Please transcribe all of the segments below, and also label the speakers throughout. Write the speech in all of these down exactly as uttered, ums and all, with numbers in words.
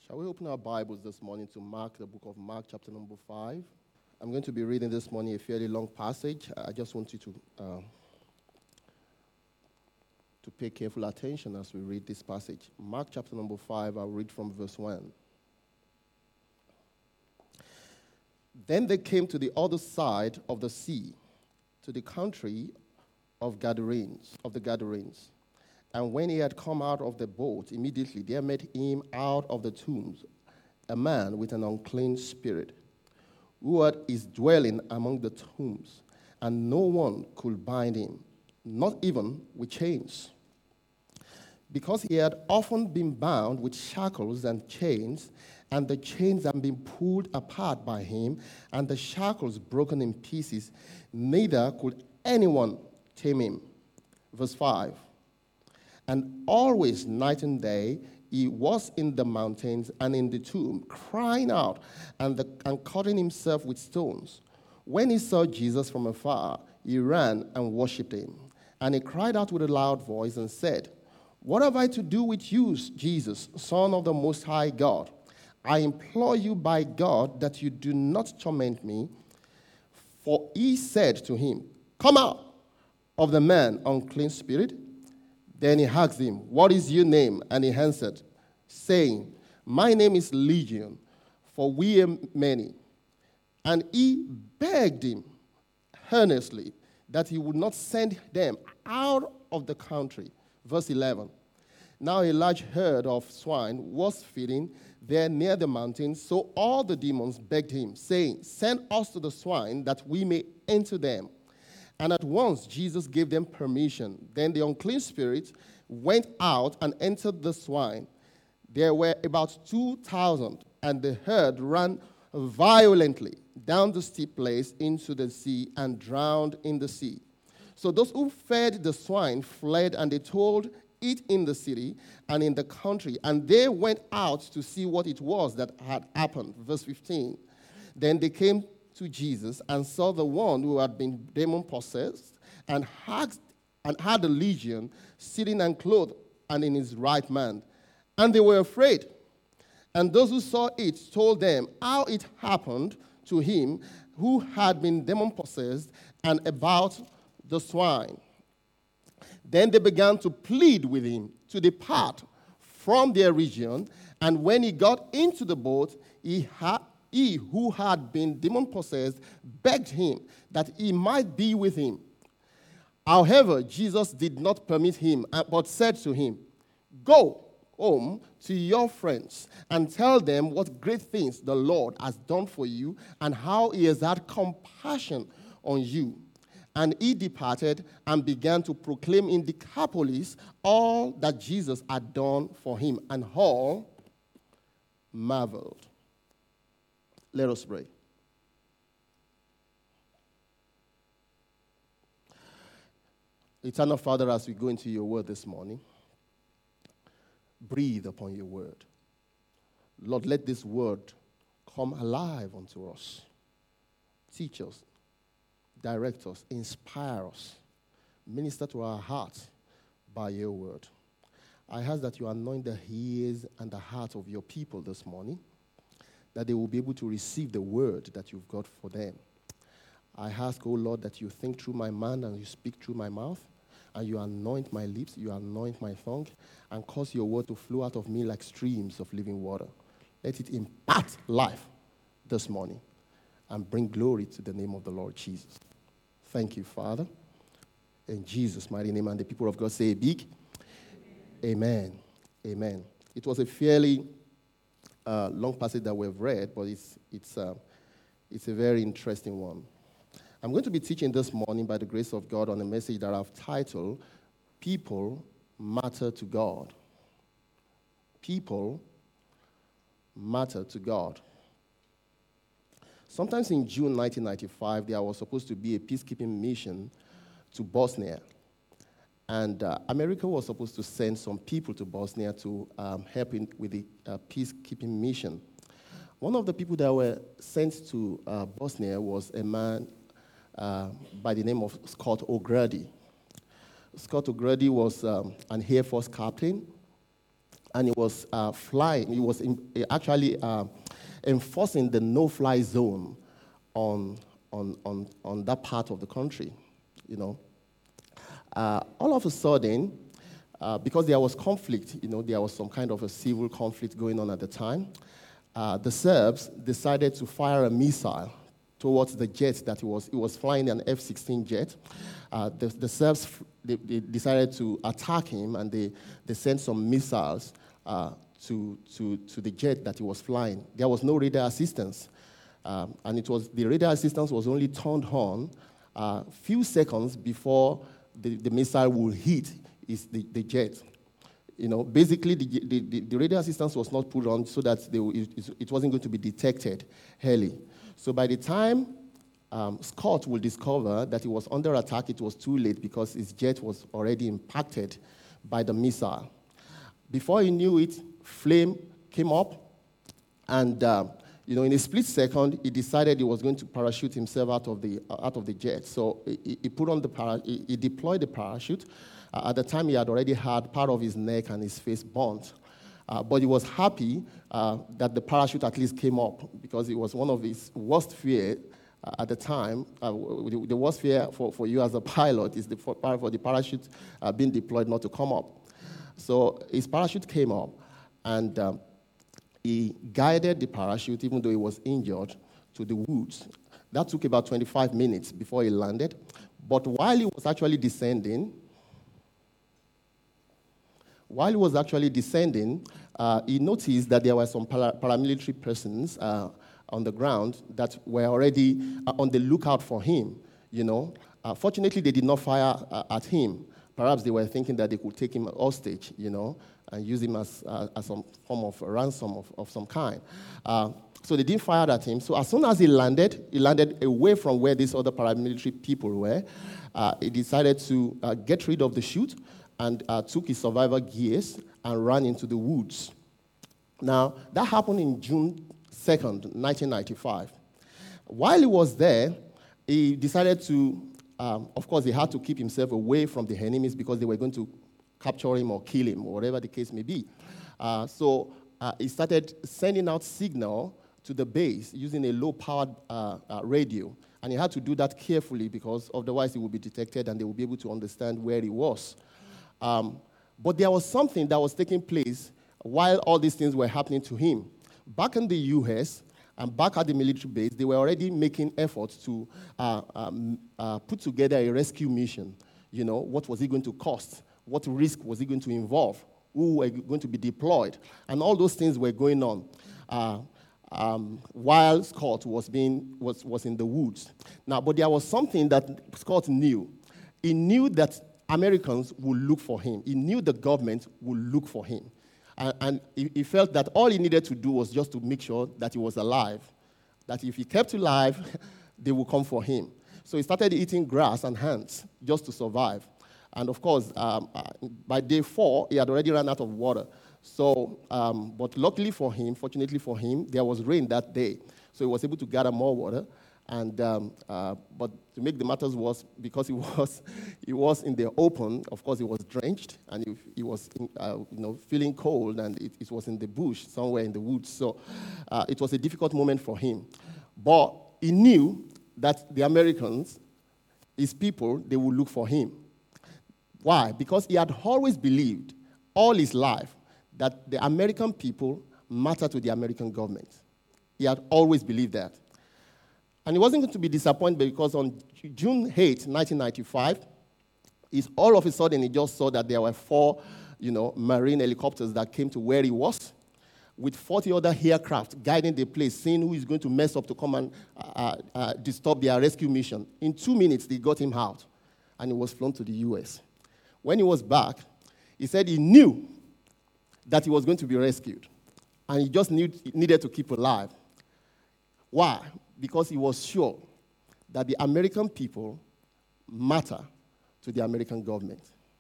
Speaker 1: Shall we open our Bibles this morning to Mark, the book of Mark, chapter number five? I'm going to be reading this morning a fairly long passage. I just want you to, uh, to pay careful attention as we read this passage. Mark, chapter number five, I'll read from verse one. Then they came to the other side of the sea, to the country of Gadarenes, of the Gadarenes. And when he had come out of the boat, immediately there met him out of the tombs a man with an unclean spirit, who had his dwelling among the tombs, and no one could bind him, not even with chains, because he had often been bound with shackles and chains, and the chains had been pulled apart by him, and the shackles broken in pieces. Neither could anyone tame him. Verse five. And always, night and day, he was in the mountains and in the tomb, crying out and, the, and cutting himself with stones. When he saw Jesus from afar, he ran and worshipped him. And he cried out with a loud voice and said, "What have I to do with you, Jesus, Son of the Most High God? I implore you by God that you do not torment me." For he said to him, "Come out of the man, unclean spirit." Then he asked him, "What is your name?" And he answered, saying, "My name is Legion, for we are many." And he begged him earnestly that he would not send them out of the country. Verse eleven. Now a large herd of swine was feeding there near the mountain, so all the demons begged him, saying, "Send us to the swine, that we may enter them." And at once Jesus gave them permission. Then the unclean spirit went out and entered the swine. There were about two thousand, and the herd ran violently down the steep place into the sea and drowned in the sea. So those who fed the swine fled, and they told it in the city and in the country. And they went out to see what it was that had happened. Verse fifteen. Then they came to Jesus and saw the one who had been demon-possessed and had, and had a legion sitting and clothed and in his right mind. And they were afraid. And those who saw it told them how it happened to him who had been demon-possessed and about the swine. Then they began to plead with him to depart from their region. And when he got into the boat, he had He who had been demon-possessed begged him that he might be with him. However, Jesus did not permit him, but said to him, "Go home to your friends and tell them what great things the Lord has done for you and how he has had compassion on you." And he departed and began to proclaim in Decapolis all that Jesus had done for him, and all marveled. Let us pray. Eternal Father, as we go into your word this morning, breathe upon your word. Lord, let this word come alive unto us. Teach us, direct us, inspire us, minister to our hearts by your word. I ask that you anoint the ears and the heart of your people this morning, that they will be able to receive the word that you've got for them. I ask, oh Lord, that you think through my mind and you speak through my mouth, and you anoint my lips, you anoint my tongue, and cause your word to flow out of me like streams of living water. Let it impart life this morning and bring glory to the name of the Lord Jesus. Thank you, Father. In Jesus' mighty name, and the people of God say a big amen. Amen. It was a fairly Uh, long passage that we've read, but it's it's uh, it's a very interesting one. I'm going to be teaching this morning by the grace of God on a message that I've titled, "People Matter to God." People matter to God. Sometimes in June nineteen ninety-five, there was supposed to be a peacekeeping mission to Bosnia. And uh, America was supposed to send some people to Bosnia to um, help in, with the uh, peacekeeping mission. One of the people that were sent to uh, Bosnia was a man uh, by the name of Scott O'Grady. Scott O'Grady was um, an Air Force captain, and he was uh, flying. He was in, actually uh, enforcing the no-fly zone on, on, on, on that part of the country, you know. Uh, all of a sudden, uh, because there was conflict, you know, there was some kind of a civil conflict going on at the time, uh, the Serbs decided to fire a missile towards the jet that he was, he was flying, an F sixteen jet. Uh, the, the Serbs, they, they decided to attack him, and they, they sent some missiles uh, to, to, to the jet that he was flying. There was no radar assistance, um, and it was, the radar assistance was only turned on a uh, few seconds before the, the missile would hit is the, the jet. You know, basically, the, the, the, the radar assistance was not put on so that they, it, it wasn't going to be detected early. So by the time um, Scott will discover that he was under attack, it was too late because his jet was already impacted by the missile. Before he knew it, flame came up, and uh, you know, in a split second, he decided he was going to parachute himself out of the uh, out of the jet. So he, he put on the para- he, he deployed the parachute. Uh, at the time, he had already had part of his neck and his face burnt. Uh, but he was happy uh, that the parachute at least came up, because it was one of his worst fears uh, at the time. Uh, the, the worst fear for, for you as a pilot is the, for, for the parachute uh, being deployed not to come up. So his parachute came up, and um, he guided the parachute, even though he was injured, to the woods. That took about twenty-five minutes before he landed. But while he was actually descending, While he was actually descending, uh, he noticed that there were some para- paramilitary persons uh, on the ground that were already uh, on the lookout for him, you know. Uh, fortunately, they did not fire uh, at him. Perhaps they were thinking that they could take him hostage, you know, and use him as, uh, as some form of a ransom of, of some kind. Uh, so they didn't fire at him. So as soon as he landed, he landed away from where these other paramilitary people were. Uh, he decided to uh, get rid of the chute, and uh, took his survival gears and ran into the woods. Now, that happened in June second, nineteen ninety-five. While he was there, he decided to, um, of course, he had to keep himself away from the enemies because they were going to capture him or kill him, or whatever the case may be. Uh, so uh, he started sending out signal to the base using a low-powered uh, uh, radio. And he had to do that carefully, because otherwise he would be detected and they would be able to understand where he was. Um, but there was something that was taking place while all these things were happening to him. Back in the U S and back at the military base, they were already making efforts to uh, um, uh, put together a rescue mission. You know, what was it going to cost? What risk was it going to involve? Who were going to be deployed? And all those things were going on uh, um, while Scott was, being, was, was in the woods. Now, but there was something that Scott knew. He knew that Americans would look for him. He knew the government would look for him. And, and he, he felt that all he needed to do was just to make sure that he was alive, that if he kept alive, they would come for him. So he started eating grass and ants just to survive. And of course, um, uh, by day four, he had already run out of water. So, um, but luckily for him, fortunately for him, there was rain that day. So he was able to gather more water. And um, uh, but to make the matters worse, because he was he was in the open, of course he was drenched, and he, he was in, uh, you know feeling cold, and it, it was in the bush somewhere in the woods. So uh, it was a difficult moment for him. But he knew that the Americans, his people, they would look for him. Why? Because he had always believed all his life that the American people matter to the American government. He had always believed that. And he wasn't going to be disappointed, because on June eighth, nineteen ninety-five, is all of a sudden he just saw that there were four, you know, Marine helicopters that came to where he was, with forty other aircraft guiding the place, seeing who is going to mess up to come and uh, uh, disturb their rescue mission. In two minutes, they got him out, and he was flown to the U S. When he was back, he said he knew that he was going to be rescued, and he just need, needed to keep alive. Why? Because he was sure that the American people matter to the American government.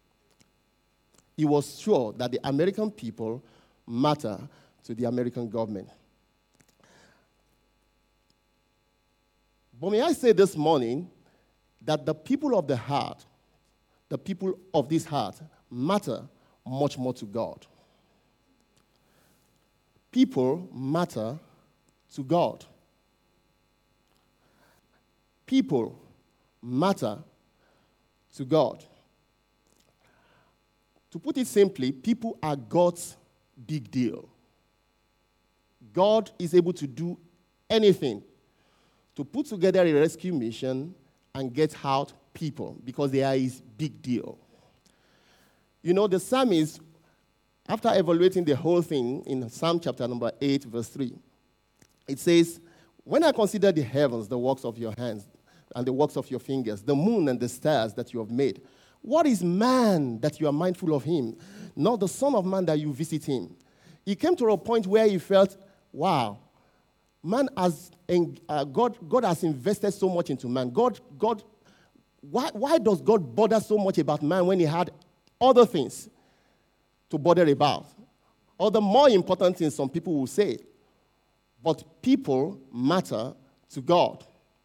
Speaker 1: He was sure that the American people matter to the American government. But may I say this morning that the people of the heart, the people of this heart, matter much more to God. People matter to God. People matter to God. To put it simply, people are God's big deal. God is able to do anything to put together a rescue mission and get out people because they are his big deal. You know, the psalmist, after evaluating the whole thing in Psalm chapter number eight, verse three, it says, when I consider the heavens, the works of your hands, and the works of your fingers, the moon and the stars that you have made, what is man that you are mindful of him, not the Son of Man that you visit him? He came to a point where he felt, wow, man has, uh, God, God has invested so much into man. God, God, why, why does God bother so much about man when he had other things to bother about? Or the more important things, some people will say. But people matter to God.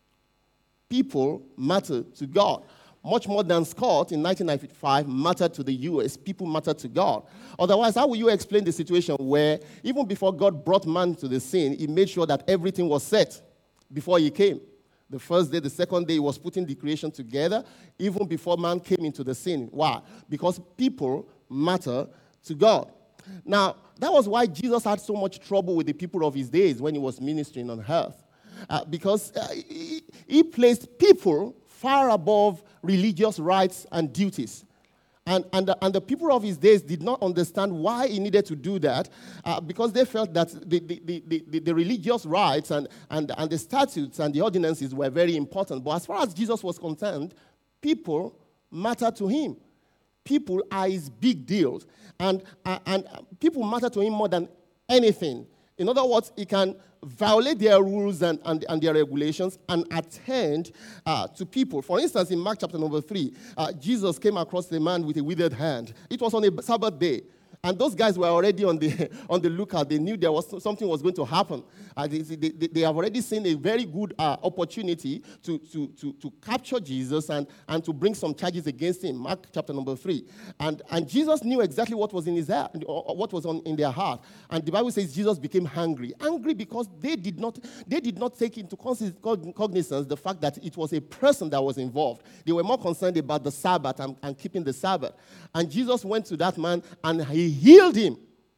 Speaker 1: People matter to God. Much more than Scott in nineteen ninety-five mattered to the U S. People matter to God. Otherwise, how will you explain the situation where even before God brought man to the scene, he made sure that everything was set before he came? The first day, the second day, he was putting the creation together even before man came into the scene. Why? Because people matter to God. Now, that was why Jesus had so much trouble with the people of his days when he was ministering on earth. Uh, because uh, he, he placed people far above religious rights and duties. And, and, the, and the people of his days did not understand why he needed to do that, uh, because they felt that the, the, the, the, the religious rights and, and, and the statutes and the ordinances were very important. But as far as Jesus was concerned, people mattered to him. People are his big deals. And, uh, and people matter to him more than anything. In other words, he can violate their rules and, and, and their regulations and attend uh, to people. For instance, in Mark chapter number three, uh, Jesus came across a man with a withered hand. It was on a Sabbath day. And those guys were already on the on the lookout. They knew there was something was going to happen. Uh, they, they, they have already seen a very good uh, opportunity to, to, to, to capture Jesus and, and to bring some charges against him. Mark chapter number three. And, and Jesus knew exactly what was in his heart, or what was on, in their heart. And the Bible says Jesus became angry. Angry because they did not they did not take into cognizance the fact that it was a person that was involved. They were more concerned about the Sabbath and, and keeping the Sabbath. And Jesus went to that man and he healed him.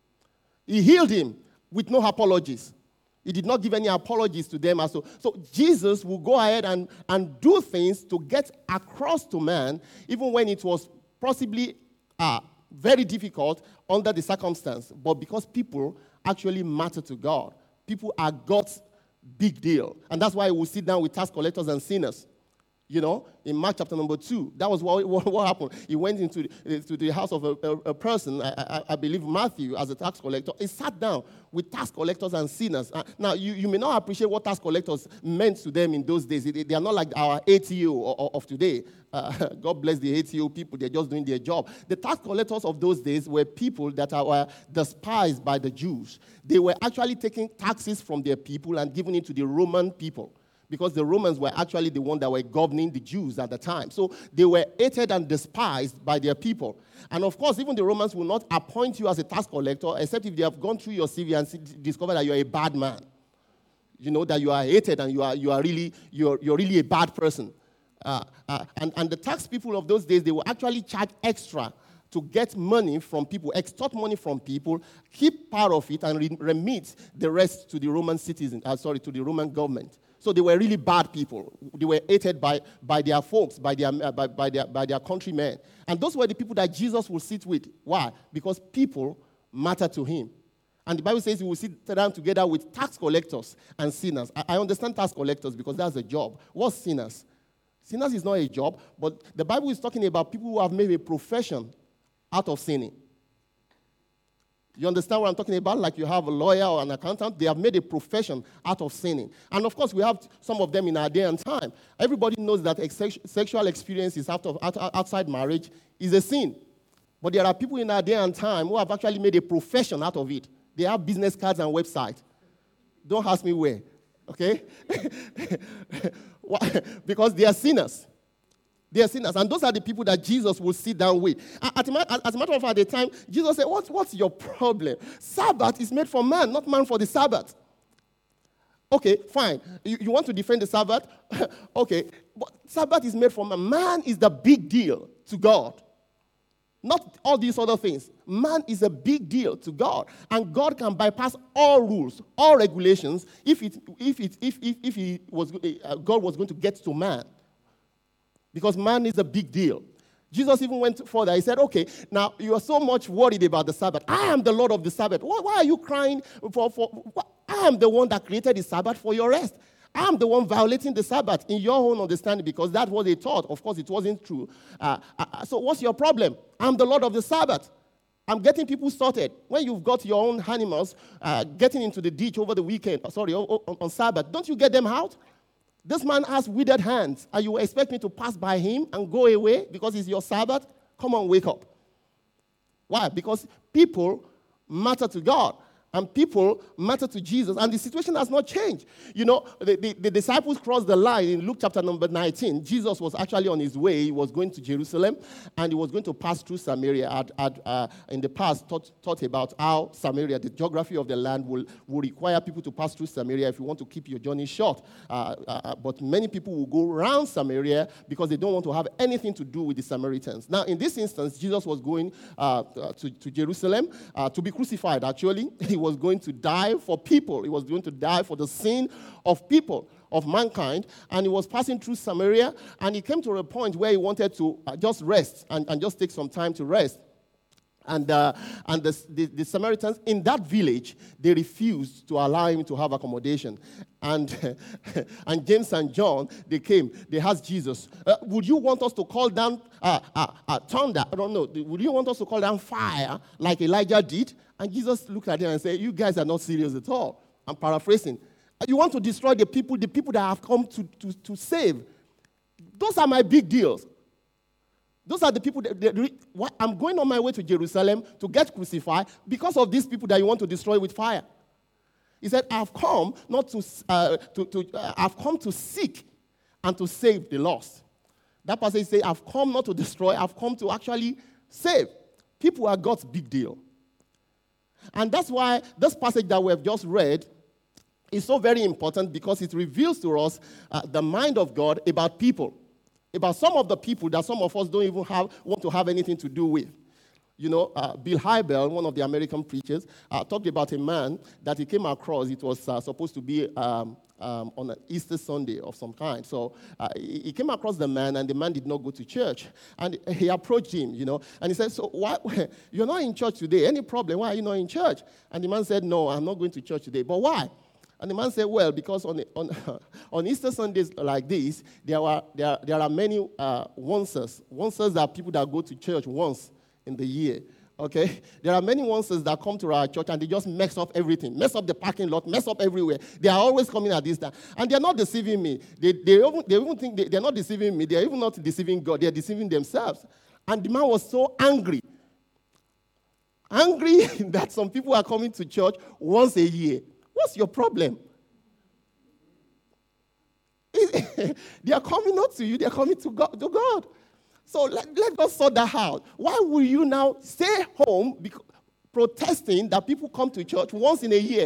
Speaker 1: He healed him with no apologies. He did not give any apologies to them. So, so Jesus will go ahead and, and do things to get across to man, even when it was possibly uh, very difficult under the circumstance. But because people actually matter to God. People are God's big deal. And that's why we'll sit down with tax collectors and sinners. You know, in Mark chapter number two, that was what, what, what happened. He went into the, to the house of a, a, a person, I, I, I believe Matthew, as a tax collector. He sat down with tax collectors and sinners. Uh, now, you, you may not appreciate what tax collectors meant to them in those days. They, they are not like our A T O of, of today. Uh, God bless the A T O people. They're just doing their job. The tax collectors of those days were people that are, were despised by the Jews. They were actually taking taxes from their people and giving it to the Roman people, because the Romans were actually the ones that were governing the Jews at the time. So they were hated and despised by their people. And of course, even the Romans will not appoint you as a tax collector, except if they have gone through your C V and see, discover that you're a bad man. You know, that you are hated and you are, you are really, you're, you're really a bad person. Uh, uh, and, and the tax people of those days, they will actually charge extra to get money from people, extort money from people, keep part of it, and re- remit the rest to the Roman citizens, uh, sorry, to the Roman government. So they were really bad people. They were hated by, by their folks, by their, uh, by, by, their, by their countrymen. And those were the people that Jesus would sit with. Why? Because people matter to him. And the Bible says he will sit down together with tax collectors and sinners. I, I understand tax collectors because that's a job. What's sinners? Sinners is not a job, but the Bible is talking about people who have made a profession out of sinning. You understand what I'm talking about? Like you have a lawyer or an accountant, they have made a profession out of sinning. And of course, we have some of them in our day and time. Everybody knows that ex- sexual experiences out of, out, outside marriage is a sin. But there are people in our day and time who have actually made a profession out of it. They have business cards and websites. Don't ask me where, okay? Because they are sinners. They are sinners. And those are the people that Jesus will sit down with. As a matter of fact, at the time, Jesus said, what, what's your problem? Sabbath is made for man, not man for the Sabbath. Okay, fine. You, you want to defend the Sabbath? Okay. But Sabbath is made for man. Man is the big deal to God. Not all these other things. Man is a big deal to God. And God can bypass all rules, all regulations, if, it, if, it, if, if, if he was, uh, God was going to get to man. Because man is a big deal. Jesus even went further. He said, okay, now you are so much worried about the Sabbath. I am the Lord of the Sabbath. Why, why are you crying for, for why? I am the one that created the Sabbath for your rest. I am the one violating the Sabbath in your own understanding because that's what they taught. Of course, it wasn't true. Uh, uh, so what's your problem? I'm the Lord of the Sabbath. I'm getting people sorted. When you've got your own animals uh, getting into the ditch over the weekend, sorry, on, on Sabbath, don't you get them out? This man has withered hands, and you expect me to pass by him and go away because it's your Sabbath? Come on, wake up. Why? Because people matter to God. And people matter to Jesus. And the situation has not changed. You know, the, the, the disciples crossed the line in Luke chapter number nineteen. Jesus was actually on his way. He was going to Jerusalem. And he was going to pass through Samaria. Had, had, uh, in the past, taught, taught about how Samaria, the geography of the land, will, will require people to pass through Samaria if you want to keep your journey short. Uh, uh, but many people will go around Samaria because they don't want to have anything to do with the Samaritans. Now, in this instance, Jesus was going uh, to, to Jerusalem uh, to be crucified, actually. He was going to die for people. He was going to die for the sin of people, of mankind. And he was passing through Samaria, and he came to a point where he wanted to uh, just rest and, and just take some time to rest. And, uh, and the, the, the Samaritans in that village, they refused to allow him to have accommodation. And, and James and John, they came. They asked Jesus, uh, would you want us to call down uh, uh, uh, thunder? I don't know. Would you want us to call down fire like Elijah did? And Jesus looked at them and said, you guys are not serious at all. I'm paraphrasing. You want to destroy the people, the people that have come to, to, to save. Those are my big deals. Those are the people that, that what, I'm going on my way to Jerusalem to get crucified because of these people that you want to destroy with fire. He said, I've come not to, uh, to, to uh, I've come to seek and to save the lost. That passage says, I've come not to destroy, I've come to actually save. People are God's big deal. And that's why this passage that we have just read is so very important because it reveals to us uh, the mind of God about people. About some of the people that some of us don't even have want to have anything to do with. You know, uh, Bill Hybel, one of the American preachers, uh, talked about a man that he came across. It was uh, supposed to be um, um, on an Easter Sunday of some kind. So uh, he came across the man, and the man did not go to church. And he approached him, you know, and he said, so why, you're not in church today. Any problem? Why are you not in church? And the man said, no, I'm not going to church today. But why? And the man said, well, because on on, on Easter Sundays like this, there are, there, there are many uh, onces. Onces are people that go to church once in the year, okay? There are many onces that come to our church and they just mess up everything, mess up the parking lot, mess up everywhere. They are always coming at this time. And they're not deceiving me. They, they, even, they even think they, they're not deceiving me. They're even not deceiving God. They're deceiving themselves. And the man was so angry. Angry that some people are coming to church once a year. What's your problem? They are coming not to you, they are coming to God. To God. So let, let us sort that out. Why will you now stay home because, protesting that people come to church once in a year?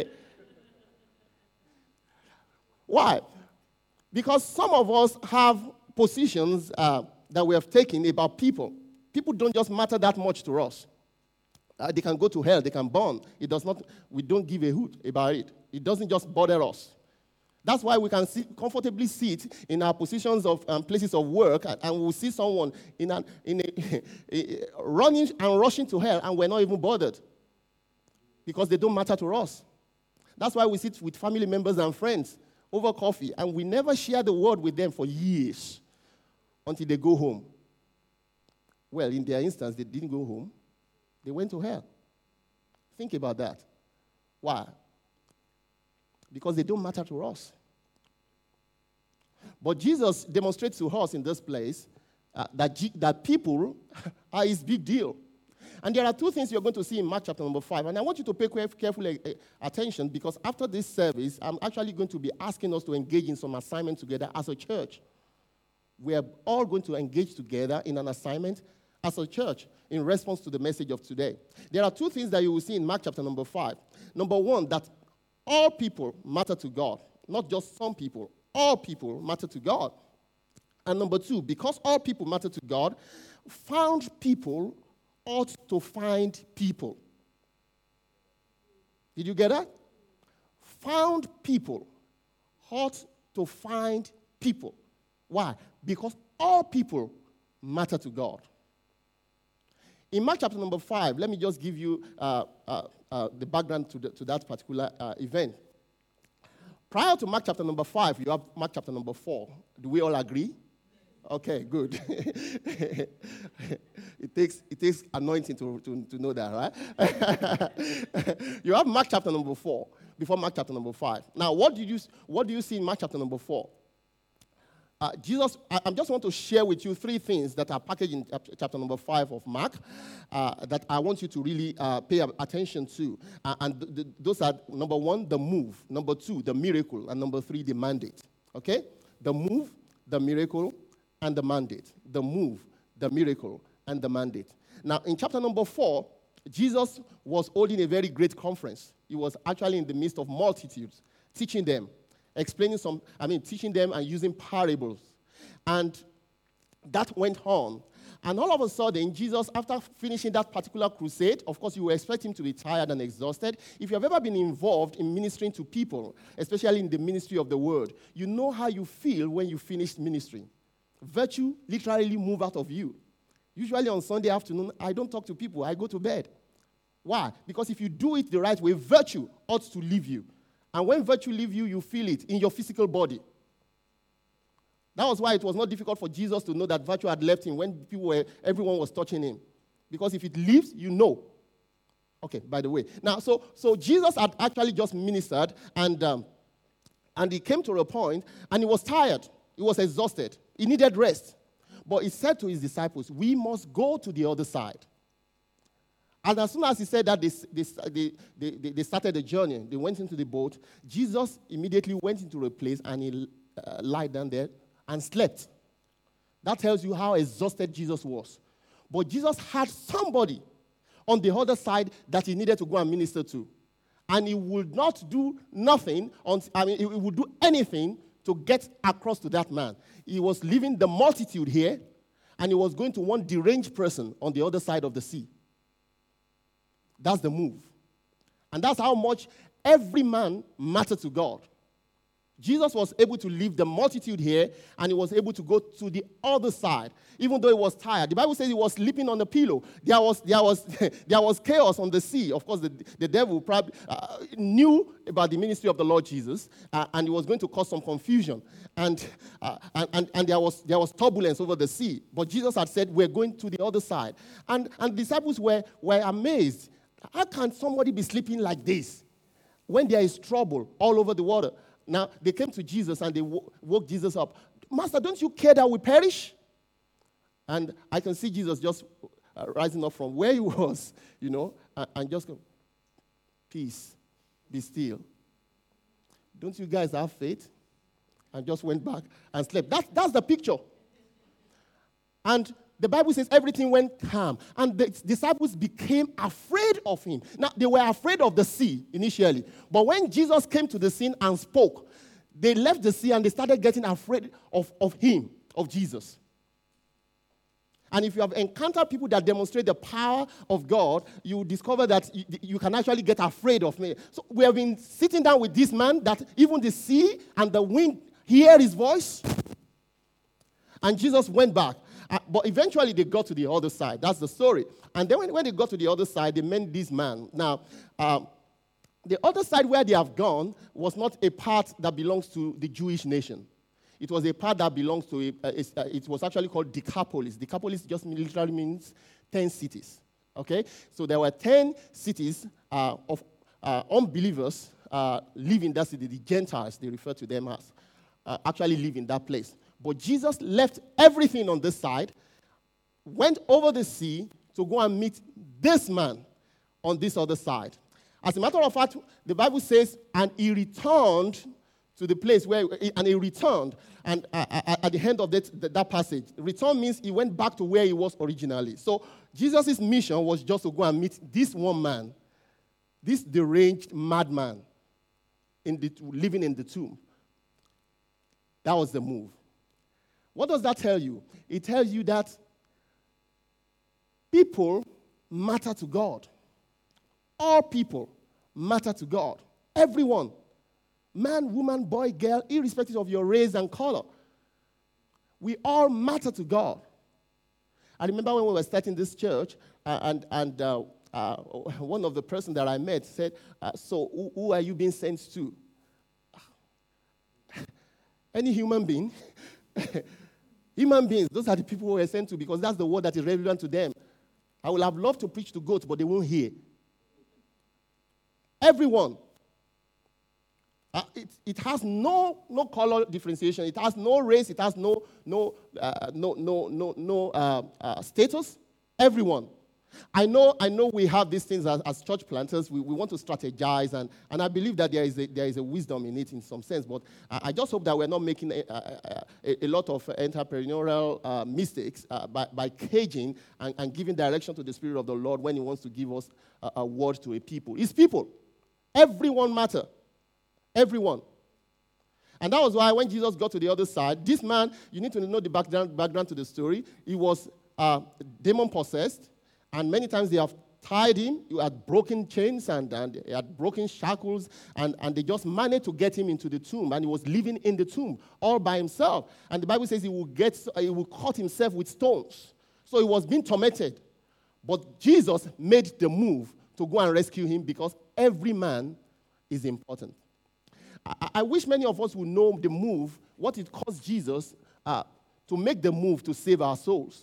Speaker 1: Why? Because some of us have positions uh, that we have taken about people. People don't just matter that much to us. Uh, they can go to hell, they can burn. It does not, we don't give a hoot about it. It doesn't just bother us. That's why we can sit, comfortably sit in our positions of um, places of work, and, and we'll see someone in, an, in a, a, running and rushing to hell, and we're not even bothered because they don't matter to us. That's why we sit with family members and friends over coffee, and we never share the word with them for years until they go home. Well, in their instance, they didn't go home. They went to hell. Think about that. Why? Because they don't matter to us. But Jesus demonstrates to us in this place uh, that, G- that people are his big deal. And there are two things you're going to see in Mark chapter number five. And I want you to pay careful uh, attention because after this service, I'm actually going to be asking us to engage in some assignment together as a church. We are all going to engage together in an assignment as a church in response to the message of today. There are two things that you will see in Mark chapter number five. Number one, that all people matter to God, not just some people. All people matter to God. And number two, because all people matter to God, found people ought to find people. Did you get that? Found people ought to find people. Why? Because all people matter to God. In Mark chapter number five, let me just give you uh, uh, uh, the background to, the, to that particular uh, event. Prior to Mark chapter number five, you have Mark chapter number four. Do we all agree? Okay, good. it takes it takes anointing to, to, to know that, right? You have Mark chapter number four before Mark chapter number five. Now, what do you what do you see in Mark chapter number four? Uh, Jesus, I, I just want to share with you three things that are packaged in chapter number five of Mark uh, that I want you to really uh, pay attention to. Uh, and th- th- those are, number one, the move. Number two, the miracle. And number three, the mandate. Okay? The move, the miracle, and the mandate. The move, the miracle, and the mandate. Now, in chapter number four, Jesus was holding a very great conference. He was actually in the midst of multitudes, teaching them. Explaining some, I mean, teaching them and using parables. And that went on. And all of a sudden, Jesus, after finishing that particular crusade, of course, you would expect him to be tired and exhausted. If you have ever been involved in ministering to people, especially in the ministry of the word, you know how you feel when you finish ministry. Virtue literally moves out of you. Usually on Sunday afternoon, I don't talk to people. I go to bed. Why? Because if you do it the right way, virtue ought to leave you. And when virtue leaves you, you feel it in your physical body. That was why it was not difficult for Jesus to know that virtue had left him when people were, everyone was touching him. Because if it leaves, you know. Okay, by the way. Now, so so Jesus had actually just ministered, and, um, and he came to a point, and he was tired. He was exhausted. He needed rest. But he said to his disciples, we must go to the other side. And as soon as he said that, they, they, they, they, they started the journey. They went into the boat. Jesus immediately went into a place and he uh, lied down there and slept. That tells you how exhausted Jesus was. But Jesus had somebody on the other side that he needed to go and minister to. And he would not do nothing, on, I mean, he would do anything to get across to that man. He was leaving the multitude here, and he was going to one deranged person on the other side of the sea. That's the move. And that's how much every man mattered to God. Jesus was able to leave the multitude here, and he was able to go to the other side, even though he was tired. The Bible says he was sleeping on a pillow. There was, there was, there was chaos on the sea. Of course, the, the devil probably uh, knew about the ministry of the Lord Jesus, uh, and he was going to cause some confusion. And, uh, and, and, and there was, there was turbulence over the sea. But Jesus had said, we're going to the other side. And, and the disciples were, were amazed. How can somebody be sleeping like this when there is trouble all over the water? Now, they came to Jesus and they wo- woke Jesus up. Master, don't you care that we perish? And I can see Jesus just uh, rising up from where he was, you know, and, and just go, peace, be still. Don't you guys have faith? And just went back and slept. That, that's the picture. And the Bible says everything went calm. And the disciples became afraid of him. Now, they were afraid of the sea initially. But when Jesus came to the scene and spoke, they left the sea and they started getting afraid of, of him, of Jesus. And if you have encountered people that demonstrate the power of God, you will discover that you, you can actually get afraid of me. So we have been sitting down with this man that even the sea and the wind hear his voice. And Jesus went back. Uh, but eventually they got to the other side. That's the story. And then when, when they got to the other side, they met this man. Now, um, the other side where they have gone was not a part that belongs to the Jewish nation. It was a part that belongs to, a, a, a, it was actually called Decapolis. Decapolis just literally means ten cities. Okay? So there were ten cities uh, of uh, unbelievers uh, living in that city. The Gentiles, they refer to them as, uh, actually live in that place. But Jesus left everything on this side, went over the sea to go and meet this man on this other side. As a matter of fact, the Bible says, and he returned to the place where, and he returned. And uh, at the end of that, that passage, return means he went back to where he was originally. So Jesus' mission was just to go and meet this one man, this deranged madman, in the, living in the tomb. That was the move. What does that tell you? It tells you that people matter to God. All people matter to God. Everyone. Man, woman, boy, girl, irrespective of your race and color. We all matter to God. I remember when we were starting this church, uh, and, and uh, uh, one of the persons that I met said, uh, so who, who are you being sent to? Any human being. Human beings, those are the people who were sent to, because that's the word that is relevant to them. I would have loved to preach to goats, but they won't hear. Everyone. Uh, it, it has no, no color differentiation. It has no race. It has no, no, uh, no, no, no, no uh, uh, status. Everyone. I know, I know we have these things as, as church planters. We, we want to strategize, and, and I believe that there is, a, there is a wisdom in it in some sense. But I, I just hope that we're not making a, a, a, a lot of entrepreneurial uh, mistakes uh, by, by caging and, and giving direction to the Spirit of the Lord when He wants to give us a, a word to a people. It's people. Everyone matter. Everyone. And that was why when Jesus got to the other side, this man, you need to know the background, background to the story. He was uh, demon-possessed. And many times they have tied him. He had broken chains and, and he had broken shackles. And, and they just managed to get him into the tomb. And he was living in the tomb all by himself. And the Bible says he will, get, he will cut himself with stones. So he was being tormented. But Jesus made the move to go and rescue him, because every man is important. I, I wish many of us would know the move, what it cost Jesus uh, to make the move to save our souls.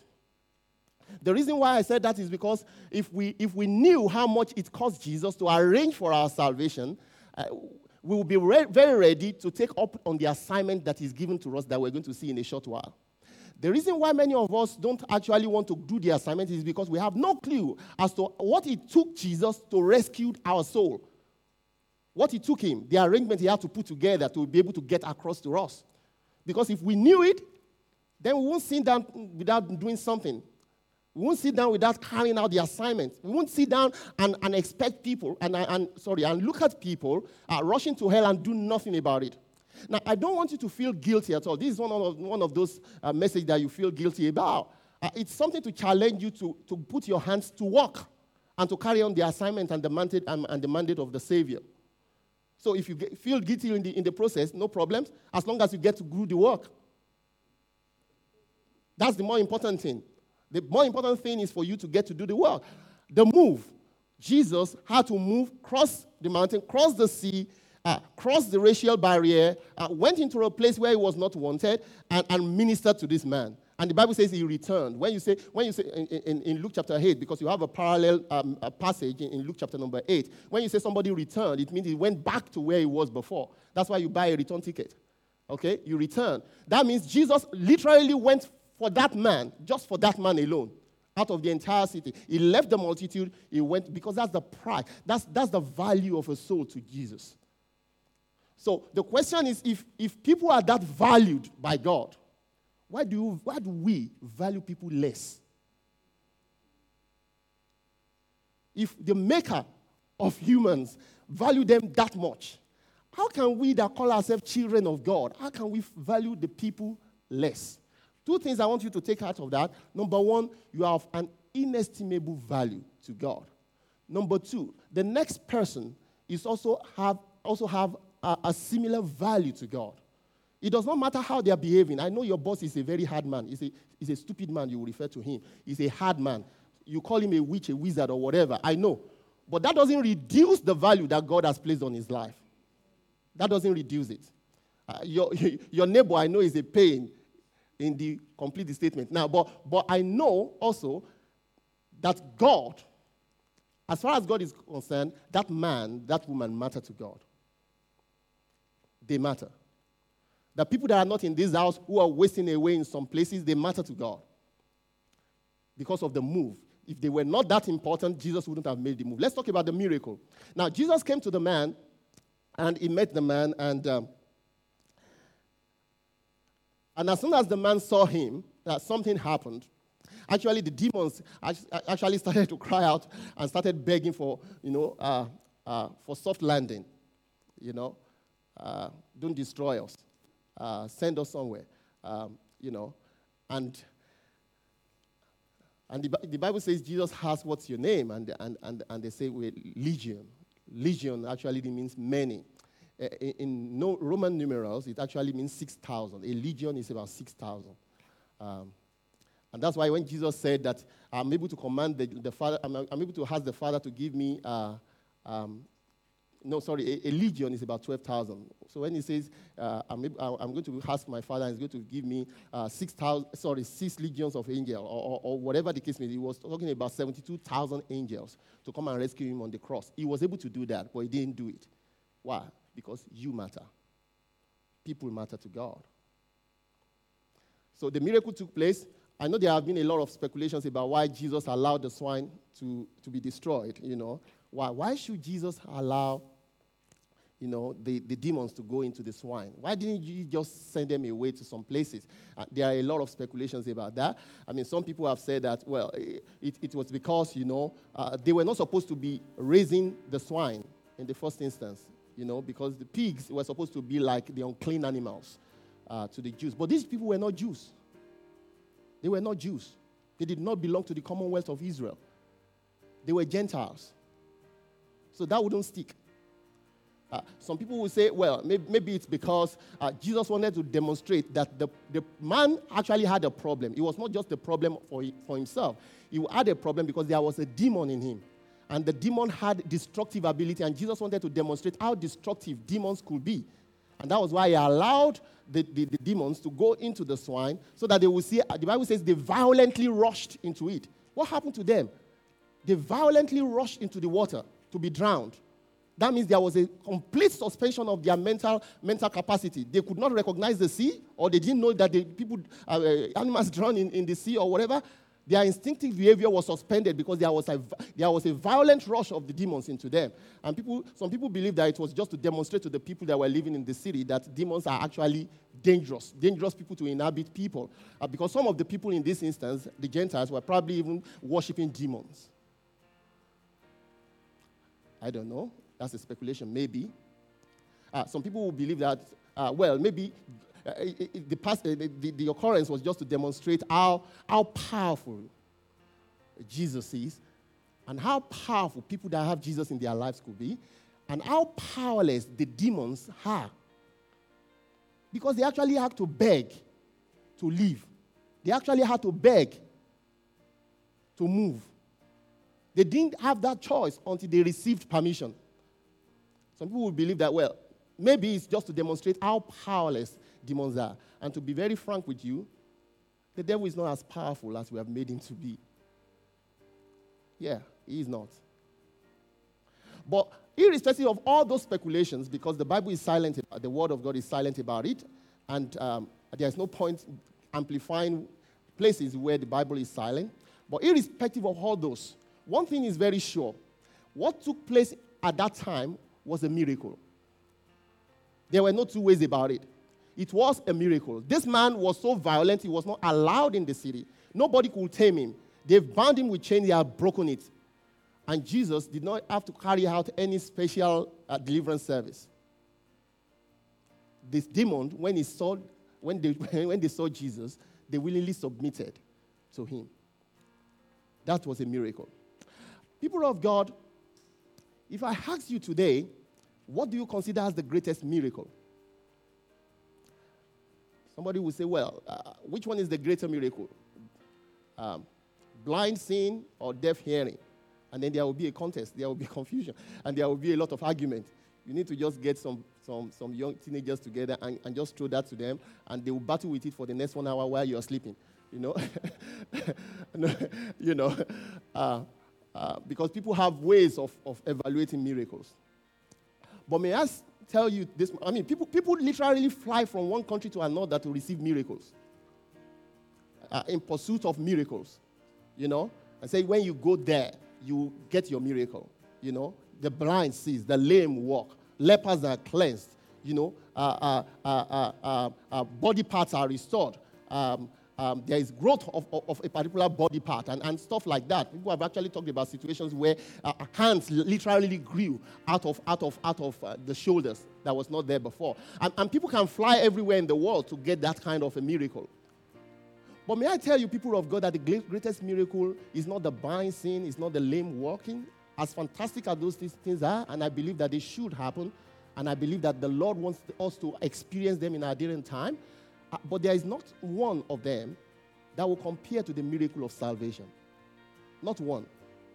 Speaker 1: The reason why I said that is because if we if we knew how much it cost Jesus to arrange for our salvation, uh, we will be re- very ready to take up on the assignment that is given to us that we're going to see in a short while. The reason why many of us don't actually want to do the assignment is because we have no clue as to what it took Jesus to rescue our soul. What it took him, the arrangement he had to put together to be able to get across to us. Because if we knew it, then we won't sit down without doing something. We won't sit down without carrying out the assignment. We won't sit down and, and expect people, and, and sorry, and look at people uh, rushing to hell and do nothing about it. Now, I don't want you to feel guilty at all. This is one of, one of those uh, messages that you feel guilty about. Uh, it's something to challenge you to, to put your hands to work and to carry on the assignment and the mandate, and, and the mandate of the Savior. So if you get, feel guilty in the, in the process, no problems, as long as you get to do the work. That's the more important thing. The more important thing is for you to get to do the work. The move. Jesus had to move, cross the mountain, cross the sea, uh, cross the racial barrier, uh, went into a place where he was not wanted, and, and ministered to this man. And the Bible says he returned. When you say, when you say in, in, in Luke chapter eight, because you have a parallel um, a passage in, in Luke chapter number eight, when you say somebody returned, it means he went back to where he was before. That's why you buy a return ticket. Okay? You return. That means Jesus literally went for that man, just for that man alone, out of the entire city. He left the multitude, he went, because that's the price. That's, that's the value of a soul to Jesus. So the question is, if, if people are that valued by God, why do, you, why do we value people less? If the maker of humans value them that much, how can we that call ourselves children of God, how can we value the people less? Two things I want you to take out of that. Number one, you have an inestimable value to God. Number two, the next person is also have also have a, a similar value to God. It does not matter how they are behaving. I know your boss is a very hard man. He's a, he's a stupid man, you will refer to him. He's a hard man. You call him a witch, a wizard, or whatever. I know. But that doesn't reduce the value that God has placed on his life. That doesn't reduce it. Uh, your, your neighbor, I know, is a pain in the complete statement. Now, but, but I know also that God, as far as God is concerned, that man, that woman matter to God. They matter. The people that are not in this house who are wasting away in some places, they matter to God because of the move. If they were not that important, Jesus wouldn't have made the move. Let's talk about the miracle. Now, Jesus came to the man, and he met the man, and um, And as soon as the man saw him, that something happened. Actually, the demons actually started to cry out and started begging for, you know, uh, uh, for soft landing. You know, uh, don't destroy us. Uh, send us somewhere. Um, you know, and and the, the Bible says Jesus asked, "What's your name?" And and and and they say, "We're Legion." Legion actually means many. Uh, in in no, Roman numerals, it actually means six thousand. A legion is about six thousand. Um, and that's why when Jesus said that I'm able to command the, the Father, I'm, I'm able to ask the Father to give me, uh, um, no, sorry, a, a legion is about twelve thousand. So when he says, uh, I'm, able, I'm going to ask my Father, and he's going to give me uh, six thousand, sorry, six legions of angels, or, or, or whatever the case may be, he was talking about seventy-two thousand angels to come and rescue him on the cross. He was able to do that, but he didn't do it. Why? Because you matter. People matter to God. So the miracle took place. I know there have been a lot of speculations about why Jesus allowed the swine to, to be destroyed, you know. Why, why should Jesus allow, you know, the, the demons to go into the swine? Why didn't you just send them away to some places? Uh, there are a lot of speculations about that. I mean, some people have said that, well, it, it was because, you know, uh, they were not supposed to be raising the swine in the first instance, you know, because the pigs were supposed to be like the unclean animals uh, to the Jews. But these people were not Jews. They were not Jews. They did not belong to the Commonwealth of Israel. They were Gentiles. So that wouldn't stick. Uh, some people will say, well, maybe, maybe it's because uh, Jesus wanted to demonstrate that the, the man actually had a problem. It was not just a problem for, for himself. He had a problem because there was a demon in him. And the demon had destructive ability, and Jesus wanted to demonstrate how destructive demons could be. And that was why he allowed the, the, the demons to go into the swine so that they would see, the Bible says they violently rushed into it. What happened to them? They violently rushed into the water to be drowned. That means there was a complete suspension of their mental, mental capacity. They could not recognize the sea, or they didn't know that the people, uh, animals drown in, in the sea or whatever. Their instinctive behavior was suspended because there was a there was a violent rush of the demons into them. And people, some people believe that it was just to demonstrate to the people that were living in the city that demons are actually dangerous, dangerous people to inhabit people. Uh, because some of the people in this instance, the Gentiles, were probably even worshiping demons. I don't know. That's a speculation, maybe. Uh, some people will believe that, uh, well, maybe uh, it, it, the, past, uh, the, the occurrence was just to demonstrate how, how powerful Jesus is, and how powerful people that have Jesus in their lives could be, and how powerless the demons are. Because they actually had to beg to live. They actually had to beg to move. They didn't have that choice until they received permission. Some people will believe that, well, maybe it's just to demonstrate how powerless demons are. And to be very frank with you, the devil is not as powerful as we have made him to be. Yeah, he is not. But irrespective of all those speculations, because the Bible is silent, about, the Word of God is silent about it, and um, there's no point amplifying places where the Bible is silent. But irrespective of all those, one thing is very sure. What took place at that time was a miracle. There were no two ways about it. It was a miracle. This man was so violent, he was not allowed in the city. Nobody could tame him. They've bound him with chains, they have broken it. And Jesus did not have to carry out any special uh, deliverance service. This demon, when, he saw, when, they, when they saw Jesus, they willingly submitted to him. That was a miracle. People of God, if I ask you today, what do you consider as the greatest miracle? Somebody will say, well, uh, which one is the greater miracle? Um, blind seeing or deaf hearing? And then there will be a contest, there will be confusion, and there will be a lot of argument. You need to just get some, some, some young teenagers together and, and just throw that to them, and they will battle with it for the next one hour while you're sleeping, you know? you know, uh, uh, because people have ways of, of evaluating miracles. But may I tell you this, I mean, people, people literally fly from one country to another to receive miracles, uh, in pursuit of miracles, you know? And say when you go there, you get your miracle, you know. The blind sees, the lame walk, lepers are cleansed, you know, uh, uh, uh, uh, uh, uh, body parts are restored. Um, um, there is growth of, of, of a particular body part and, and stuff like that. People have actually talked about situations where uh, hands literally grew out of out of out of uh, the shoulders that was not there before. And, and people can fly everywhere in the world to get that kind of a miracle. But may I tell you, people of God, that the greatest miracle is not the blind seeing, it's not the lame walking. As fantastic as those things are, and I believe that they should happen, and I believe that the Lord wants us to experience them in our day and time, uh, but there is not one of them that will compare to the miracle of salvation. Not one.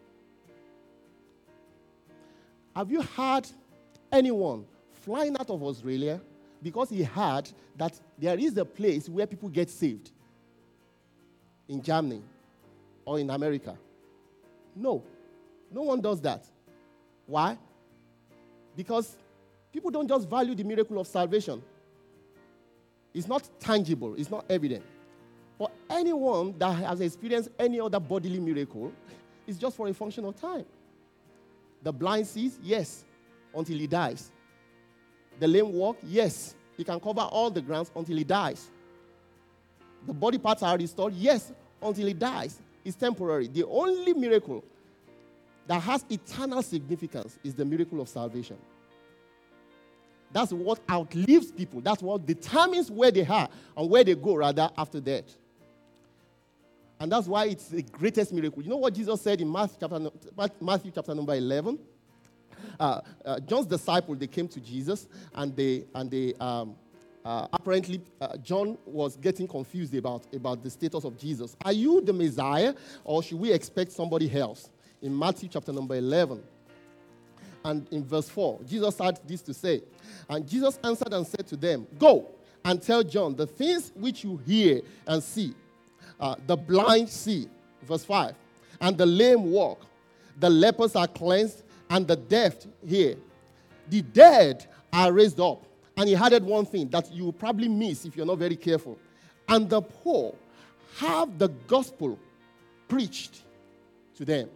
Speaker 1: Have you heard anyone flying out of Australia because he heard that there is a place where people get saved? In Germany or in America? No. No one does that. Why? Because people don't just value the miracle of salvation. It's not tangible. It's not evident. But anyone that has experienced any other bodily miracle is just for a function of time. The blind sees, yes, until he dies. The lame walk, yes, he can cover all the grounds until he dies. The body parts are restored, yes, until he dies. It's temporary. The only miracle that has eternal significance is the miracle of salvation. That's what outlives people. That's what determines where they are and where they go, rather, after death. And that's why it's the greatest miracle. You know what Jesus said in Matthew chapter, Matthew chapter number eleven? Uh, uh, John's disciples, they came to Jesus, and they, and they um, uh, apparently, uh, John was getting confused about, about the status of Jesus. Are you the Messiah, or should we expect somebody else? In Matthew chapter number eleven, and in verse four, Jesus had this to say. And Jesus answered and said to them, "Go and tell John the things which you hear and see. Uh, the blind see," verse five, "and the lame walk. The lepers are cleansed, and the deaf hear. The dead are raised up." And he added one thing that you will probably miss if you're not very careful. "And the poor have the gospel preached to them."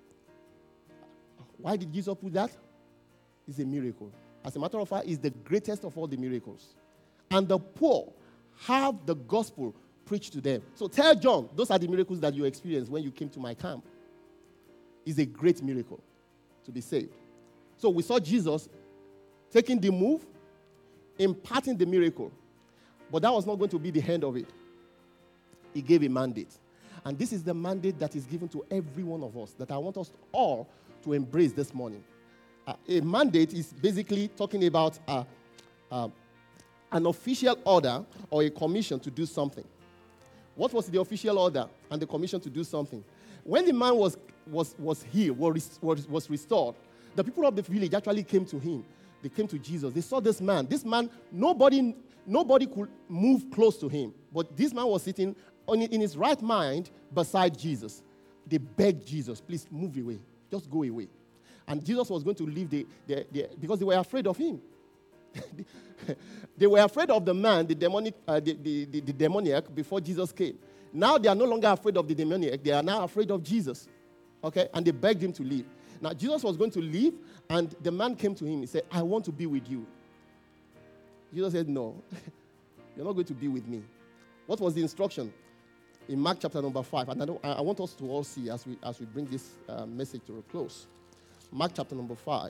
Speaker 1: Why did Jesus put that? It's a miracle. As a matter of fact, it's the greatest of all the miracles. "And the poor have the gospel preached to them." So tell John, those are the miracles that you experienced when you came to my camp. It's a great miracle to be saved. So we saw Jesus taking the move, imparting the miracle. But that was not going to be the end of it. He gave a mandate. And this is the mandate that is given to every one of us, that I want us all to embrace this morning. Uh, a mandate is basically talking about uh, uh, an official order or a commission to do something. What was the official order and the commission to do something? When the man was, was, was healed, was, was, was restored, the people of the village actually came to him. They came to Jesus. They saw this man. This man, nobody, nobody could move close to him. But this man was sitting on, in his right mind beside Jesus. They begged Jesus, "Please move away. Just go away." And Jesus was going to leave the, the, the because they were afraid of him. They were afraid of the man, the demonic, uh, the, the, the, the demoniac, before Jesus came. Now they are no longer afraid of the demoniac. They are now afraid of Jesus. Okay? And they begged him to leave. Now Jesus was going to leave, and the man came to him. He said, "I want to be with you." Jesus said, "No, you're not going to be with me." What was the instruction? In Mark chapter number five, and I, don't, I want us to all see as we as we bring this uh, message to a close. Mark chapter number five,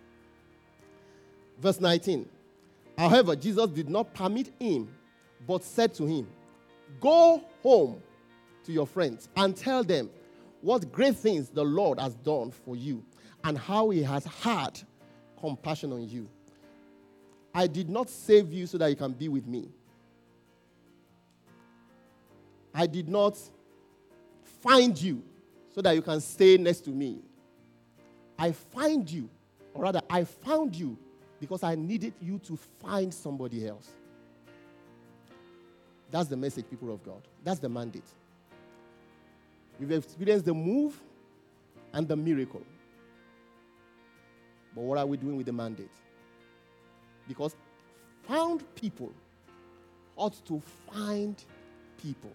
Speaker 1: verse nineteen. "However, Jesus did not permit him, but said to him, 'Go home to your friends and tell them what great things the Lord has done for you and how he has had compassion on you. I did not save you so that you can be with me. I did not find you so that you can stay next to me. I find you, or rather, I found you because I needed you to find somebody else.'" That's the message, people of God. That's the mandate. We've experienced the move and the miracle. But what are we doing with the mandate? Because found people ought to find people.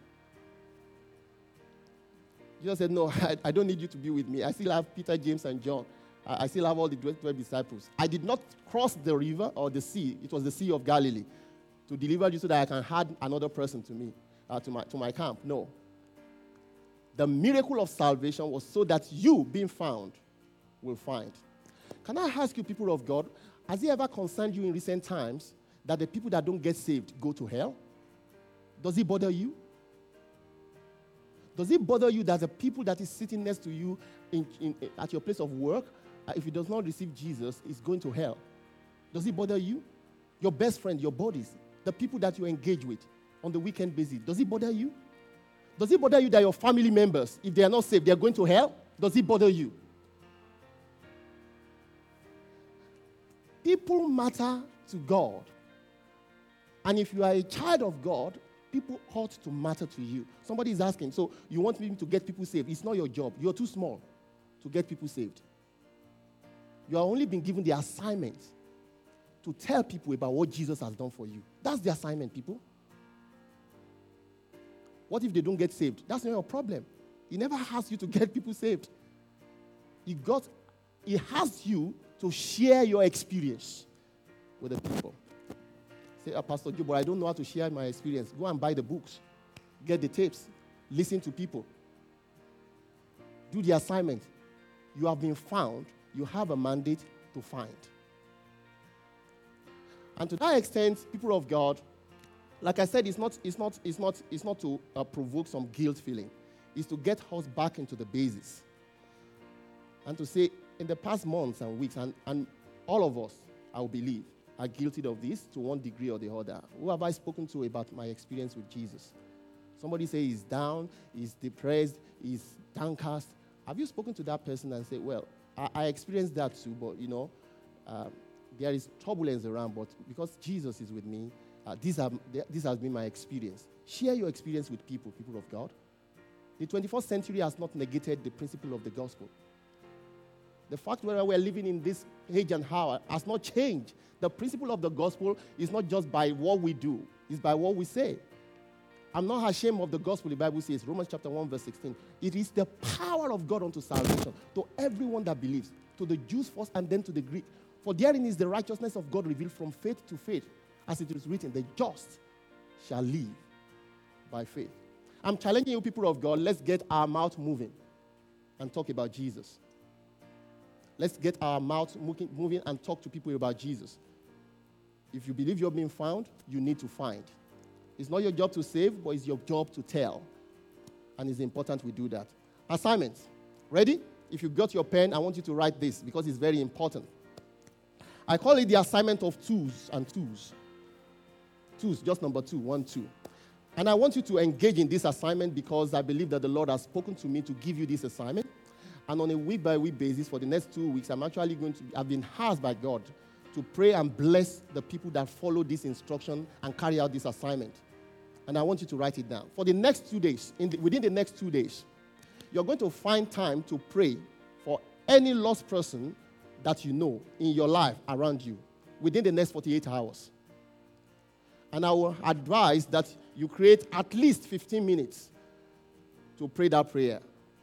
Speaker 1: Jesus said, "No, I, I don't need you to be with me. I still have Peter, James, and John. I, I still have all the twelve disciples. I did not cross the river or the sea. It was the Sea of Galilee to deliver you so that I can add another person to me, uh, to my to my camp. No. The miracle of salvation was so that you, being found, will find. Can I ask you, people of God, has it ever concerned you in recent times that the people that don't get saved go to hell? Does it bother you? Does it bother you that the people that is sitting next to you in, in, at your place of work, uh, if he does not receive Jesus, is going to hell? Does it bother you? Your best friend, your buddies, the people that you engage with on the weekend basis, does it bother you? Does it bother you that your family members, if they are not saved, they are going to hell? Does it bother you? People matter to God. And if you are a child of God, people ought to matter to you. Somebody is asking, so you want me to get people saved? It's not your job. You're too small to get people saved. You have only been given the assignment to tell people about what Jesus has done for you. That's the assignment, people. What if they don't get saved? That's not your problem. He never asked you to get people saved. He got, he asked you to share your experience with the people. Say, oh, Pastor Joe, but I don't know how to share my experience. Go and buy the books. Get the tapes. Listen to people. Do the assignment. You have been found. You have a mandate to find. And to that extent, people of God, like I said, it's not, it's not, it's not, it's not to uh, provoke some guilt feeling. It's to get us back into the basis. And to say, in the past months and weeks, and, and all of us, I will believe, are guilty of this to one degree or the other. Who have I spoken to about my experience with Jesus? Somebody say he's down, he's depressed, he's downcast. Have you spoken to that person and said, well, I, I experienced that too, but, you know, uh, there is turbulence around, but because Jesus is with me, uh, this, have, this has been my experience. Share your experience with people, people of God. The twenty-first century has not negated the principle of the gospel. The fact where we're living in this age and hour has not changed. The principle of the gospel is not just by what we do, it's by what we say. I'm not ashamed of the gospel, the Bible says, Romans chapter one, verse sixteen. It is the power of God unto salvation to everyone that believes, to the Jews first and then to the Greek. For therein is the righteousness of God revealed from faith to faith. As it is written, the just shall live by faith. I'm challenging you, people of God, let's get our mouth moving and talk about Jesus. Let's get our mouth moving and talk to people about Jesus. If you believe you're being found, you need to find. It's not your job to save, but it's your job to tell. And it's important we do that. Assignments. Ready? If you got your pen, I want you to write this because it's very important. I call it the assignment of twos and twos. Twos, just number two, one, two. And I want you to engage in this assignment because I believe that the Lord has spoken to me to give you this assignment. And on a week-by-week basis for the next two weeks, I'm actually going to, I've been asked by God to pray and bless the people that follow this instruction and carry out this assignment. And I want you to write it down. For the next two days, in the, within the next two days, you're going to find time to pray for any lost person that you know in your life around you within the next forty-eight hours. And I will advise that you create at least fifteen minutes to pray that prayer.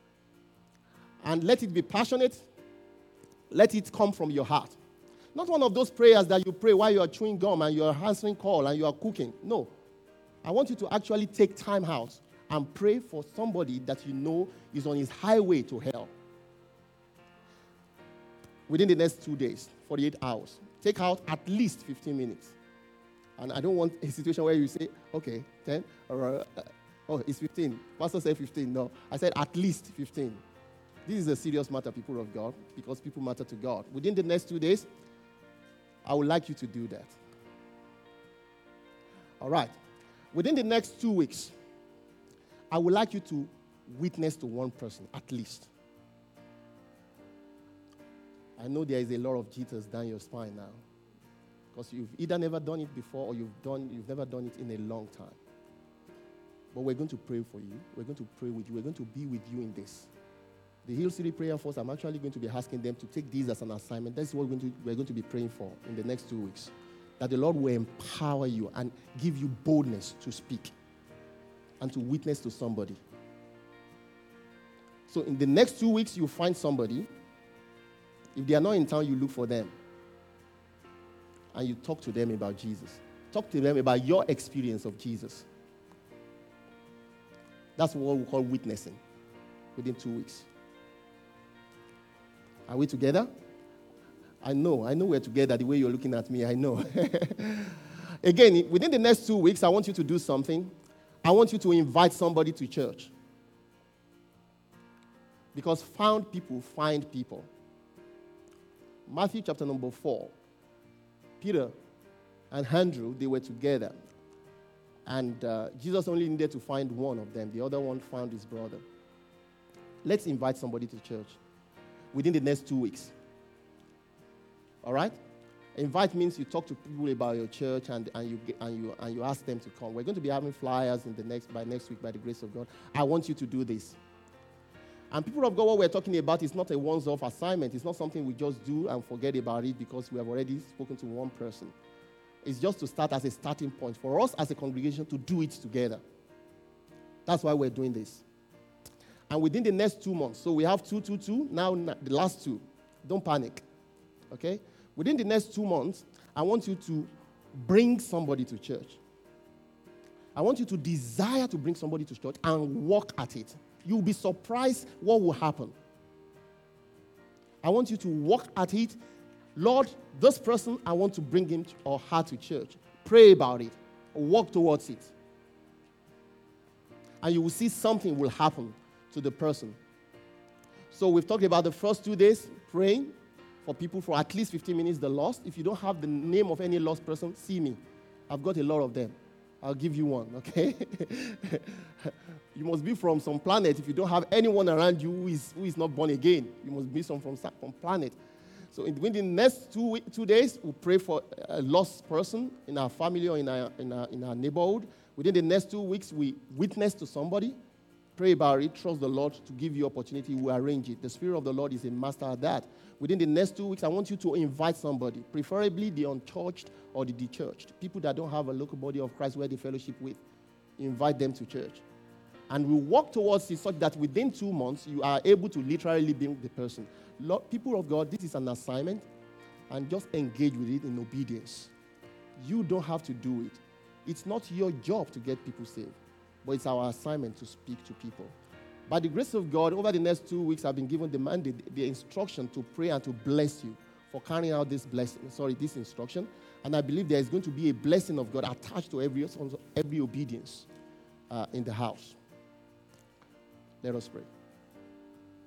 Speaker 1: And let it be passionate. Let it come from your heart. Not one of those prayers that you pray while you are chewing gum and you are answering call and you are cooking. No. I want you to actually take time out and pray for somebody that you know is on his highway to hell. Within the next two days, forty-eight hours. Take out at least fifteen minutes. And I don't want a situation where you say, okay, ten, or, uh, oh, it's fifteen. Pastor said fifteen. No, I said at least fifteen. This is a serious matter, people of God, because people matter to God. Within the next two days, I would like you to do that. All right. Within the next two weeks, I would like you to witness to one person, at least. I know there is a lot of jitters down your spine now. Because you've either never done it before or you've done you've never done it in a long time. But we're going to pray for you. We're going to pray with you. We're going to be with you in this. The Hill City Prayer Force, I'm actually going to be asking them to take this as an assignment. That's what we're going to, we're going to be praying for in the next two weeks. That the Lord will empower you and give you boldness to speak and to witness to somebody. So in the next two weeks, you'll find somebody If they are not in town, you look for them. And you talk to them about Jesus. Talk to them about your experience of Jesus. That's what we call witnessing within two weeks. Are we together? I know. I know we're together the way you're looking at me. I know. Again, within the next two weeks, I want you to do something. I want you to invite somebody to church. Because found people find people. Matthew chapter number four. Peter and Andrew, they were together. And uh, Jesus only needed to find one of them. The other one found his brother. Let's invite somebody to church within the next two weeks. All right? Invite means you talk to people about your church and, and, you, and, you, and you ask them to come. We're going to be having flyers in the next by next week by the grace of God. I want you to do this. And people of God, what we're talking about is not a once-off assignment. It's not something we just do and forget about it because we have already spoken to one person. It's just to start as a starting point for us as a congregation to do it together. That's why we're doing this. And within the next two months, so we have two, two, two, now the last two. Don't panic, okay? Within the next two months, I want you to bring somebody to church. I want you to desire to bring somebody to church and work at it. You'll be surprised what will happen. I want you to work at it. Lord, this person, I want to bring him or her to church. Pray about it. Work towards it. And you will see something will happen to the person. So we've talked about the first two days, praying for people for at least fifteen minutes, the lost. If you don't have the name of any lost person, see me. I've got a lot of them. I'll give you one, okay? You must be from some planet. If you don't have anyone around you who is, who is not born again, you must be some from some planet. So in, within the next two, week, two days, we'll pray for a lost person in our family or in our, in, our, in our neighborhood. Within the next two weeks, we witness to somebody. Pray about it. Trust the Lord to give you opportunity. We arrange it. The Spirit of the Lord is a master at that. Within the next two weeks, I want you to invite somebody, preferably the unchurched or the dechurched, people that don't have a local body of Christ where they fellowship with. Invite them to church. And we work towards it such that within two months, you are able to literally bring the person. Lord, people of God, this is an assignment, and just engage with it in obedience. You don't have to do it. It's not your job to get people saved, but it's our assignment to speak to people. By the grace of God, over the next two weeks, I've been given the mandate, the instruction to pray and to bless you for carrying out this blessing. Sorry, this instruction. And I believe there is going to be a blessing of God attached to every, every obedience uh, in the house. Let us pray.